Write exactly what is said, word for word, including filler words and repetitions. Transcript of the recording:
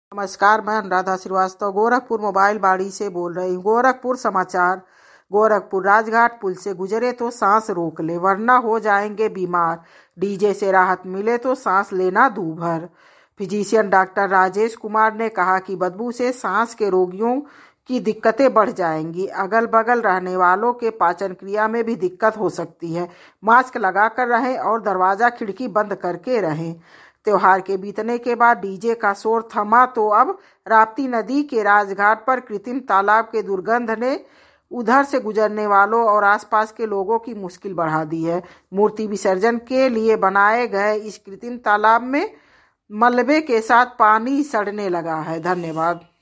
नमस्कार, मैं अनुराधा श्रीवास्तव गोरखपुर मोबाइल बाड़ी से बोल रही हूँ। गोरखपुर समाचार। गोरखपुर राजघाट पुल से गुजरे तो सांस रोक ले वरना हो जाएंगे बीमार। डीजे से राहत मिले तो सांस लेना दूभर। फिजिशियन डॉक्टर राजेश कुमार ने कहा कि बदबू से सांस के रोगियों की दिक्कतें बढ़ जाएंगी। अगल बगल रहने वालों के पाचन क्रिया में भी दिक्कत हो सकती है। मास्क लगाकर रहें और दरवाजा खिड़की बंद करके रहें। त्योहार के बीतने के बाद डीजे का शोर थमा तो अब राप्ती नदी के राजघाट पर कृत्रिम तालाब के दुर्गंध ने उधर से गुजरने वालों और आसपास के लोगों की मुश्किल बढ़ा दी है। मूर्ति विसर्जन के लिए बनाए गए इस कृत्रिम तालाब में मलबे के साथ पानी सड़ने लगा है। धन्यवाद।